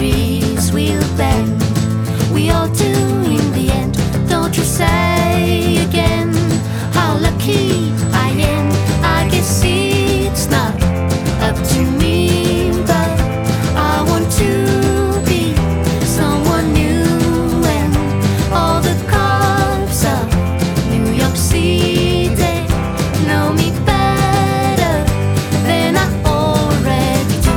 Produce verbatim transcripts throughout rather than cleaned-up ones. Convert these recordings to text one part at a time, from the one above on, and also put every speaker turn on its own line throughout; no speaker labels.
memories will bend. We all do in the end. Don't you say again how lucky I am. I guess it's not up to me, but I want to be someone new. And all the cops of New York City know me better than I already do.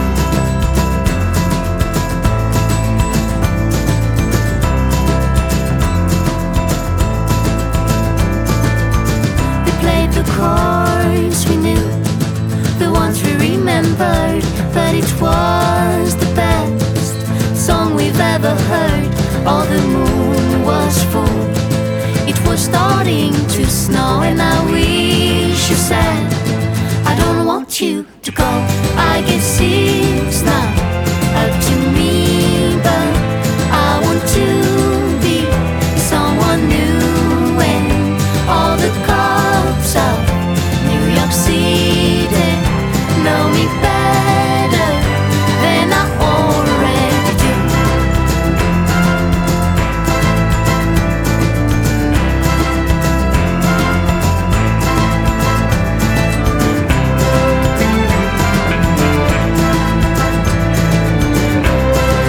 We played the chords we knew, the ones we remembered, but it was the best song we've ever heard. All the moon was full, it was starting to snow, and I wish you said I don't want you to go. I guess it's not up to me, but I want to be someone new. And all the cops of New York City know me better than I already do.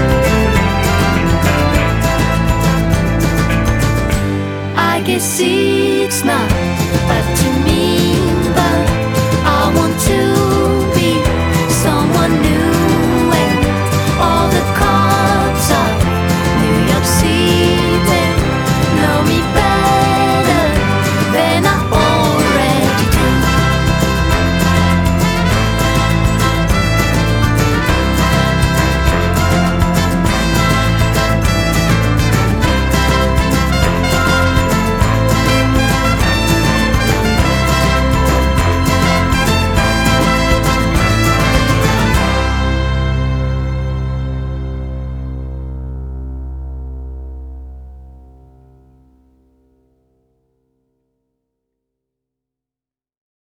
I guess